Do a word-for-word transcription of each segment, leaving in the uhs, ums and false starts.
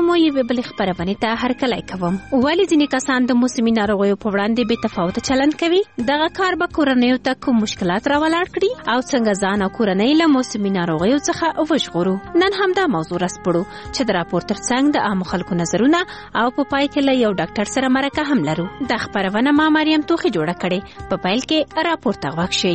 مو یې بلې خبرونې ته هرکلی کوم. ولې ځینې کسان د موسمي ناروغیو په وړاندې بې تفاوته چلند کوي؟ دغه کار به کورنیو ته کوم مشکلات راولاړ کړي او څنګه ځان او کورنۍ له موسمي ناروغیو څخه وژغورو؟ نن همدا موضوع راسپړو چې د راپور ترڅنګ د عامو خلکو نظرونه او په پای کې له یو ډاکټر سره مرکه هم لرو. دا خبرونه ما مریم توخی جوړه کړې. په پیل کې راپور ته غوږ شئ.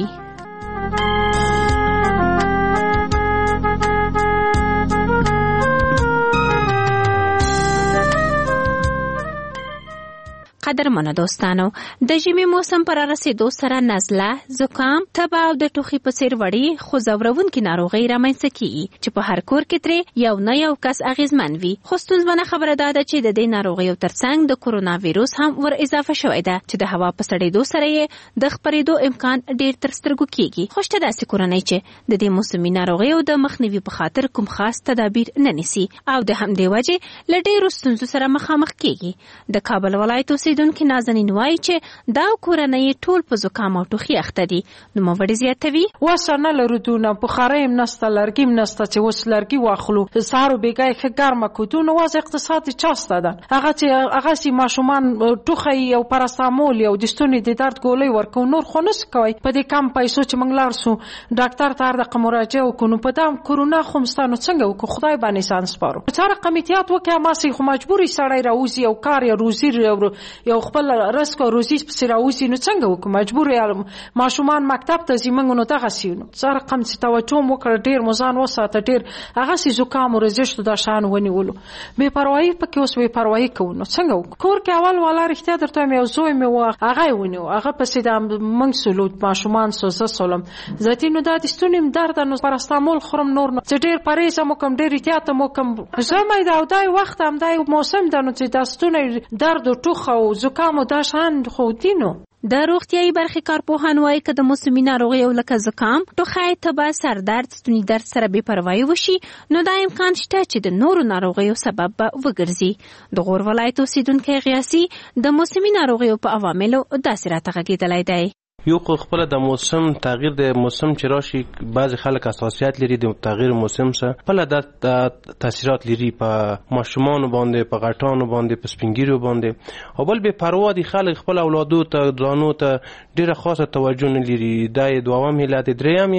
قدرمنو دوستانو، د ژمي موسم پر رسیدو سره نزله، زکام، تبه او د ټوخي په څیر وړي خو ځورونکي ناروغۍ رامنځته کیږي چې په هر کور کې ترې یو نه یو کس اغیزمن وي. خو ستونزمنه خبره دا ده چې د دې ناروغیو ترڅنګ د کورونا ویروس هم ور اضافه شوی ده چې د هوا په سړېدو سره یې د خپرېدو امکان ډیر تر سترګو کیږي. خو شته داسې کورنۍ چې د دې موسمي ناروغیو د مخنیوي په خاطر کوم خاص تدابیر نه نیسي او د همدې وجې له ډیرو ستونزو سره مخامخ کیږي. د کابل ولایت اوسیدونکي نازنین وایي چې دا کورنۍ ټول په زکام او ټوخي اخته دي. نوموړې زیاتوي: وسه نه لرو دونه بخارۍ هم نسته، لرګي هم نسته چې اوس لرګي واخلو. سهار و بېګای ښه ګرمه کړو. دونه وضع اقتصادي چاسته ده. هغه چې هغسې ماشومان ټوخی او پاراسټامول او د ستوني د درد ګولۍ ورکوو، نور خو نسو کوی. په دې کم پیسو چې موږ لاړ سو ډاکټر ته هر دقه مراجعه وکړو، نو په دا کرونا خو مستا نو څنګه وکړو؟ خدای باندې ځان سپارو. څه رقم احتیاط وکړې هماسې خو مجبوري سړی راوځي او کار یا روزي یو خپل رزق او روزي پسې راوځي، نو څنګه وکړو؟ مجبور ماشومان مکتب ته ځي، موږ نو دغسې یو. نو څه رقم چې توجه م وکړه، ډېر مو ځان وساته، ډېر هغسې زکام او رزشتو دا شان ونیولو. بې پروایي پکې اوس بې پروایي کوو، نو څنګه وکړو؟ کور کې اول والا رښتیا درته وایم یو زوی مې و، هغه یې ونیو، هغه پسې د موږ سولو ماشومان سو زه سولم ذاتي نو دا د ستوني م درد نو پاراسټامول خورم، نور نو چې ډېر پرهیز هم وکړم، ډېر احتیاط هم وکړم. ژمی ده او دای وخت هم دای موسم ده، نو چې دا ستونی درد او ټوخه او زکام او دا شان خو دي. نو د روغتیايي برخې کارپوهان وایي که د موسمي ناروغیو لکه زکام، ټوخی، تبه، سردرد، ستوني درد سره بې پروایي وشي، نو دا امکان شته چې د نورو ناروغیو سبب به وګرځي. د غور ولایت اوسیدونکی غیاسي د موسمي ناروغیو په عواملو داسې راته غږېدلی دی: یو خو خپل د موسم تغییر د موسم چې راشي، بعضی خلک حساسیت لري د تغییر موسم سره، خپل د تاثیرات لري په ماشومان باندې، په غټانو باندې، په سپینګیرو باندې. او بل به پروا دي خلک خپل اولادو ته ځانو ته ډیره خاصه توجه نه لري. دا دوام علت دریم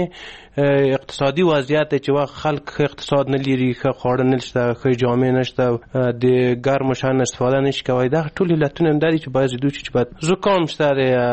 اقتصادي وضعیت چې واخ خلک اقتصاد نه لري، ښه خواړه نشته، ښه جامې نشته، د ګرم شان استفاده نشي کوي. دا ټول علتونه هم دي چې بعضی دوی چې بعد زکام شته،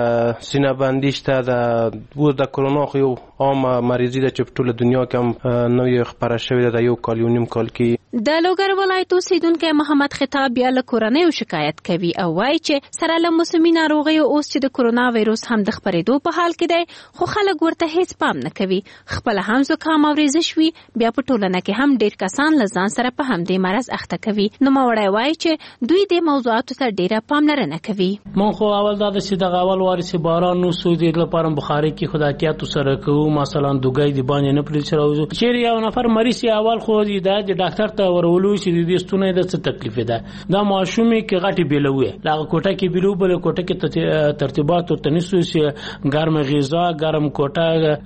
سینه بندي شته، د و د کرونا خو یو عام مریضي ده چې په ټول دنیا کې هم نوې خبره شوې ده یو کال یو نیم کال کې. د لوګر ولایت اوسیدونکی محمد خطاب بیا له کورنیو شکایت کوي او وایي چې سره له موسمي ناروغیو اوس چې د کرونا ویروس هم د خپرېدو په حال کې دی، خو خلک ورته هیڅ پام نه کوي. خپل هم زکام او ریزش وي، بیا په ټولنه کې هم ډیر کسان له ځان سره په همدې مرض اخته کوي. نو نوموړی وایي چې دوی د موضوعاتو ته ډیره پاملرنه کوي. مونږ خو اول دا چې د اول واري چې باران نو سو دې لپاره بخاري کې خدای احتیاط سره کوو، مثلا دوګای دی باندې نه پلی چروزو. چیرې یو نفر مریض اول خو دی د ډاکټر ته ورولو چې د ستونی د څه تکلیف ده، دا ماشومې کې غټي بیلوي، لاغه کوټه کې بیلو، بل کوټه کې ترتیبات او تنسوس، ګرم غذا، ګرم کوټه،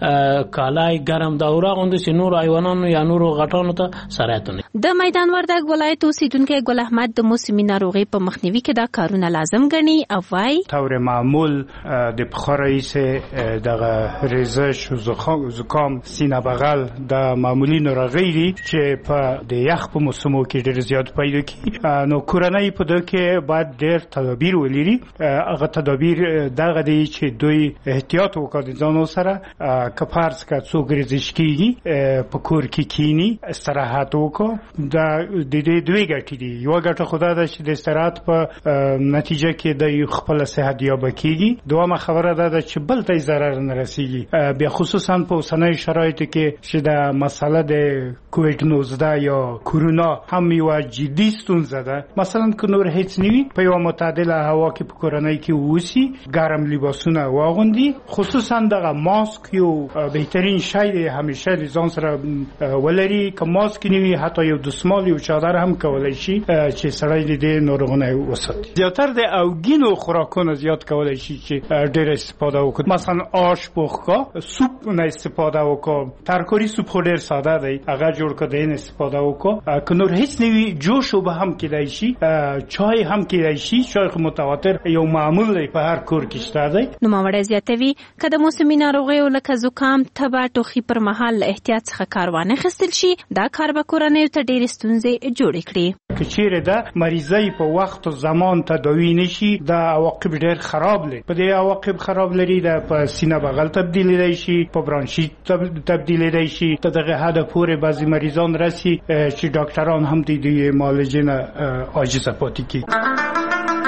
کالای ګرم دورا غوند چې نور حیوانانو یا نور غټانو ته سرایتونه. د میدان وردګ ولایت اوسیدونکی ګل احمد د موسمي ناروغي په مخنیوي کې دا کارونه لازم ګڼي او وايي: طور معمول د بخارۍ سه دغه ریزش او زکام، سینه بغل د معمولی ناروغي دي چې په د یخ په موسمو کې ډېر زیات پیدا کیږي. نو کورنۍ په دغه کې باید ډېر تدابیر ولري. هغه تدابیر دغه دي چې دوی احتیاط وکړي ځانو سره، کفارس کا څوک ریزش کیږي په کور کې کینی استراحت وکړي. دا د دې دوی ګټې دي. یو ګټه خدای ده چې د استراحت په نتیجه کې د خپل صحت یاب کیږي. دومره خبره ده چې بل ته ضرر نه رسیږي، بیا خصوصا په اوسنۍ شرایطو کې چې د مسله د کووید نوزده یا کرونا هم یو جدي ستونزه ده. مثلا که نور هیڅ نیوي په یو معتدله هوا کې په کورنۍ کې ووسی، ګرم لباسونه واغوندي، خصوصا دغه ماسک یو بهترین شی دی، همیشه د ځان سره ولري. که ماسک نیوي حتی یو یو دسمال یو چادر هم کولای شي چې سړی دې ناروغونه وساتي. زیاتره د اوګینو خوراکونو زیات کولای شي چې ډېر استفاده وکړي. مثلا آش پخکا سوپ نه استفاده وکړو. ترکاری سوپ خو ډېر ساده دی، هغه جوړ کړئ نه استفاده وکړو. که نور هیڅ نوي جوش به هم کېدای شي، چای هم کېدای شي. چای خو متواتر یو معمول دی په هر کور کې شته دی. نوموړی زیاتوي که د موسمي ناروغیو لکه زکام، تبه، ټوخي پر مهال له احتیاط څخه کار وانه اخیستل شي، دا کار به کورنیو ته ډېرې ستونزې جوړې کړي. که چیرې ده مریضۍ په وخت او زمان تداوی نشي، دا عواقب ډېر خراب لري. په دې عواقب خراب لري د په سینه بغل تبدیلیدای شي، په برانشیت تبدیلیدای شي. ته دغه حد پورې بعضی مریضان رسي چې ډاکټران هم د دې معالجې نه عاجزه پاتې کیږي.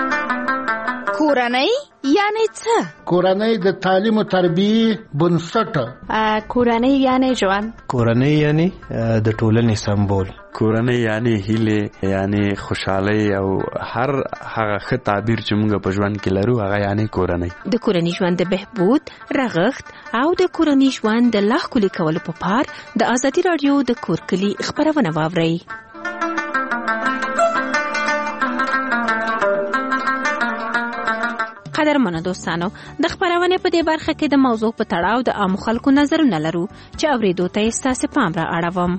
کورنۍ یعنی څه؟ کورنۍ د تعلیم او تربیه بنسټ. کورنۍ یعنی ژوند. کورنۍ یعنی د ټولنې سمبول. کورنۍ یعنی هیله، یعنی خوشحالي او هر هغه ښه تعبیر چې موږ په ژوند کې لرو هغه یعنی کورنۍ. د کورنۍ ژوند د بهبود، رغښت او د کورنۍ ژوند د لا ښکلي کولو په پار د ازادي راډیو د کور کلي خبرونه واورئ. قدرمنو دوستانو، د خبرونه په دې برخه کې د موضوع په تړاو د عام خلکو نظرونه لرو چې اوریدو ته ستاسو پام را اړوم.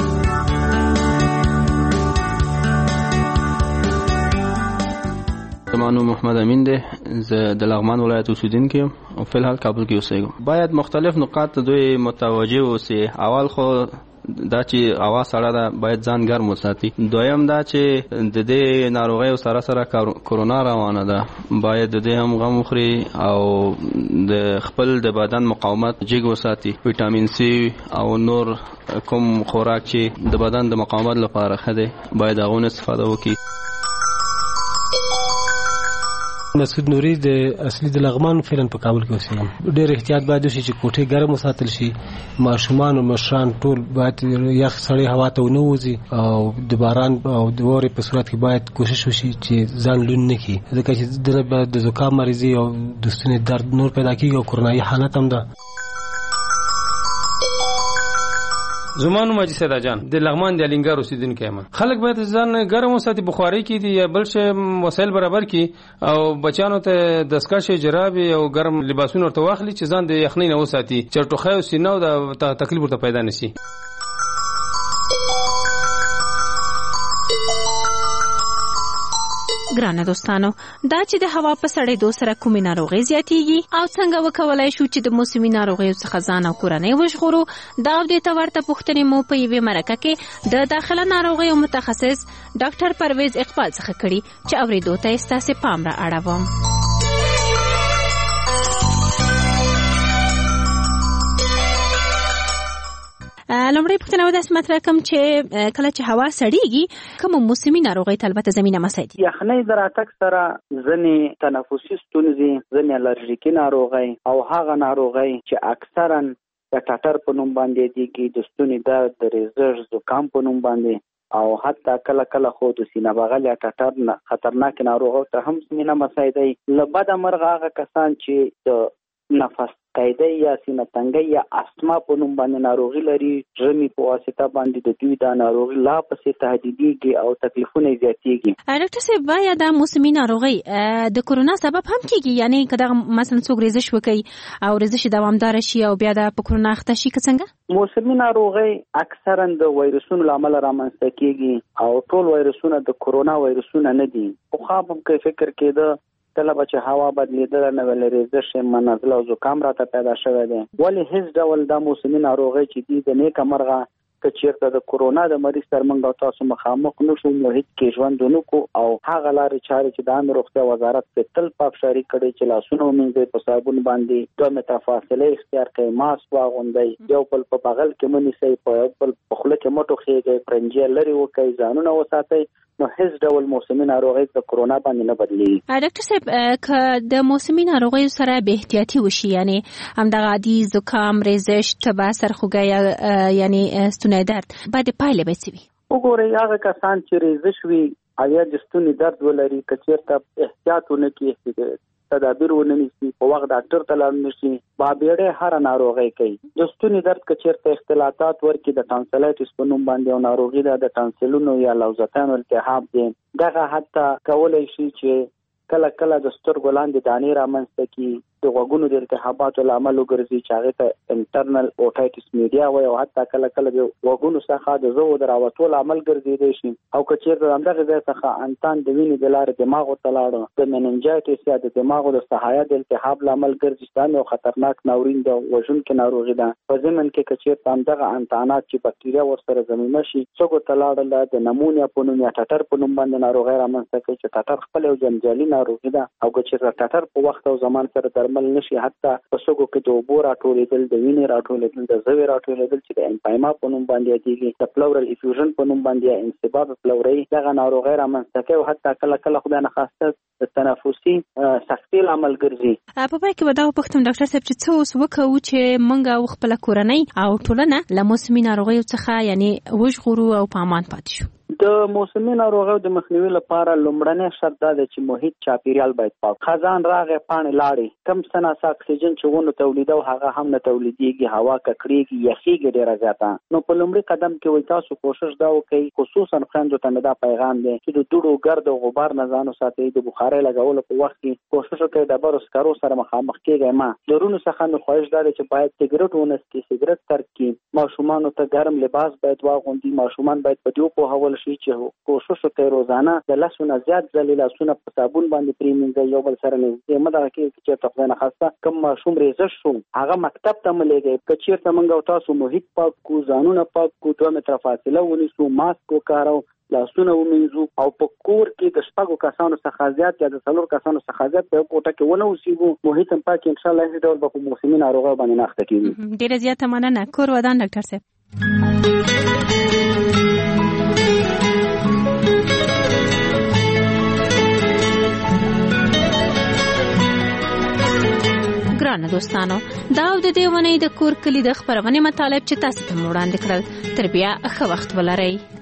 زمانو محمد امین دی، زه د لغمان ولایت اوسیدونکی یم او په الحال کابل کې اوسېږم. باید مختلف نقاط دوی متوجه اوسي. اول خو دا چې هوا سړه ده، باید ځان ګرم وساتي. دویم دا چې د دې ناروغیو سره سره کرونا روانه ده، باید د دې هم غم وخوري او د خپل د بدن مقاومت جګ وساتي. ویټامین سی او نور کوم خوراک چې د بدن د مقاومت لپاره ښه دی باید هغه استفاده وکړي. مسعود نوري د اصلي د لغمان فعلا په کابل کې اوسېږم. ډېر احتیاط باید وشي چې کوټې ګرم وساتل شي. ماشومان او مشران ټول باید یخ سړې هوا ته ونه وځي او د باران او د اورې په صورت کې باید کوشش وشي چې ځان لوند نه کړي، ځکه چې د زکام مریضي او د ستوني درد نور پیدا کېږي او کورونایي حالت هم ده. زمانو ماجي ساده جان د لغمان د الینګار اوسیدونکو یم. خلک باید ځان ګرم وساتي، بخاري کې دي یا بل شی وسایل برابر کړي او بچانو ته دستکشې، جرابې او ګرم لباسونه ورته واخلي چې ځان د یخنۍ نه وساتي، چې ټوخی او سینه او د تکلیف ورته پیدا نشي. ګرانه دوستانو، دا چې د هوا په سړېدو سره کومې ناروغۍ زیاتېږي او څنګه وکولای شو چې د موسمي ناروغیو څخه ځان او کورنۍ وژغورو، دا او دې ته ورته پوښتنې مو په یوې مرکه کې د داخله ناروغیو متخصص ډاکټر پرویز اقبال څخه کړي چې اورېدو ته یې ستاسې پام را اړوم. لومړی پوښتنه داسې مطرح کوم چې کله چې هوا سړیږي کوم موسمي ناروغۍ ته البته زمینه مساعدي. یخنۍ د راتګ سره ځینې تنفسي ستونزې، ځینې الرژیکي ناروغۍ او هغه ناروغۍ چې اکثرا د ټټر په نوم باندې دیږي، د ستوني درد، د ریزش، زکام په نوم باندې او حتی کله کله خو د سینه بغل یا ټټر خطرناک ناروغۍ ته هم زمینه مساعدي. له بده مرغه هغه کسان چې د نفس قیدی یا سینه تنګی یا استما په نوم باندې ناروغي لري، ژمی په واسطه باندې د دوی دا ناروغي لا پسې تهدیدېږي او تکلیفونه زیاتېږي. ډاکټر صاحب، باید دا موسمي ناروغي د کرونا سبب هم کېږي؟ یعنی که دا مثلا څوک ریزش وکړي او ریزش دوامدار شي او بیا د په کرونا اخته شي، که څنګه؟ موسمي ناروغي اکثرا د وایرسونو له امله رامنځته کېږي او ټول وایرسونه د کرونا وایرسونه نه دي. خو خو هم که فکر کېده کله به چې هوا بدلیدله نه ولې ریزش منزل او زکام راته پیدا شوی دی. ولې هیڅ ډول دا موسمي ناروغۍ چې دي د نیکه مرغه که چېرته د کرونا د مریض سره موږ او تاسو مخامخ نه شو، محیط کې ژوند ونه کړو او هغه لارې چارې چې د عامه روغتیا وزارت په تل پاکشاري کړي چې لاسونه ومینځئ په صابون باندې، دوه متره فاصله اختیار کړئ، ماسک واغوندئ، یو بل په بغل کې ونیسئ، په یو بل په خوله کې مه ټوخېږئ، پرنجې لرې وکړئ، ځانونه وساتئ، نو هیڅ ډول موسمي ناروغي د کرونا باندې نه بدلیږي. ډاکټر صاحب، که د موسمي ناروغیو سره به احتیاطي وشي، یعنی همدغه عادي زکام، ریزش، تبه، سرخوږی یعنی ستونی درد، باید پایلې به څه وي؟ وګورئ، هغه کسان چې ریزش وي او یا د ستوني درد ولري، که چېرته احتیاط ونه کړي، تدابیر ونه نیسي په وخت ډاکټر ته لاړ نشي بابېړې هر ناروغي کوي د ستوني درد که چیرته اختلاطات ورکړي د ټانسلایټس په نوم باندې یو ناروغي ده د ټانسلونو یا لوزتانو التهاب دی دغه حتی کولی شي چې کله کله د سترګو لاندې دانې رامنځته کړي د غوږونو د التهاباتو له امله وګرځي چې هغې ته انټرنل اوټایټس میډیا وایي او حتی کله کله د غوږونو څخه د زغو د راوتو له امل ګرځېدی شي او که چېرته د همدغې ځای څخه انتان د وینې د لارې دماغو ته لاړه د مننجایټس یا د دماغو د سحایه د التهاب له امل ګرځي دا یو خطرناک ناورین ده وژونکې ناروغي ده په ضمن کې که چېرته همدغه انتانات چې بکټریا ورسره ضمیمه شي سږو ته لاړله د نمونیا په نوم یا ټټر په نوم باندې ناروغۍ رامنځته کوي چې ټټر خپل یو جنجالي ناروغي ده او که چېرته ټټر په وخت او زمان سره درمل نشي حتی په سږو کې د اوبو راټولېدل د وینې راټولېدل د زوی راټولېدل چې د امپایما په نوم باندې یادېږي د پلورل افیوژن په نوم باندې یا انسباب پلوري دغه ناروغۍ رامنځته کوي او حتی کله کله خدای نخواسته د تنفسي سختۍ لامل ګرځي. په پای کې به دا وپوښتم ډاکټر صاحب چې څه اوس وکړو چې موږ خپله کورنۍ او ټولنه له موسمي ناروغیو څخه یعنی وژغورو او په امان پاتې شو. د موسمي ناروغیو د مخنیوي لپاره لومړنی شرط دا دی چې محیط چاپیریال باید پاک خزان راغی پاڼې لاړې کم څه ناڅه اکسیجن چې ونو تولیدو هغه هم نه تولیدېږي هوا ککړېږي یخېږي ډېره زیاته نو په لومړي قدم کې وایي تاسو کوشش دا وکړئ خصوصا خویندو ته مې دا پیغام دی چې د دوړو ګرد او غبار نه ځان وساتئ د بخارۍ لګولو په وخت کې کوشش وکړئ ډبرو سکرو سره مخامخ کېږئ ما د ورونو څخه مې خواهش دا دی چې باید سګرټ ونه څکي سګرټ ترک کړي ماشومانو ته ګرم لباس باید واغوندي ماشومان باید په دې وپوهول شي چې کوشش وکړئ روزانه د لسو نه زیات ځلې لاسونه په صابون باندې پرېمنځئ یو بل سره نږدې مه دغه کېږي چې چېرته خدای نخواسته کوم ماشوم ریزش شو هغه مکتب ته مه لېږئ که چېرته موږ او تاسو محیط پاک کړو ځانونه پاک کړو دوه متره فاصله ونیسو ماسک وکاروو لاسونه ومینځو او په کور کې د شپږو کسانو څخه زیات یا د څلور کسانو څخه زیات په یو کوټه کې ونه اوسېږو محیط هم پاک انشاءالله هېڅ ډول به په موسمي ناروغیو باندې نه اخته کېږو. ډېره زیاته مننه. کور ودان ډاکټر صاحب. ګرانو دوستانو دا او د دې ونې د کور کلي د خپرونې مطالب چې تاسو ته وړاندې کړل تر بیا ښه وخت ولرئ.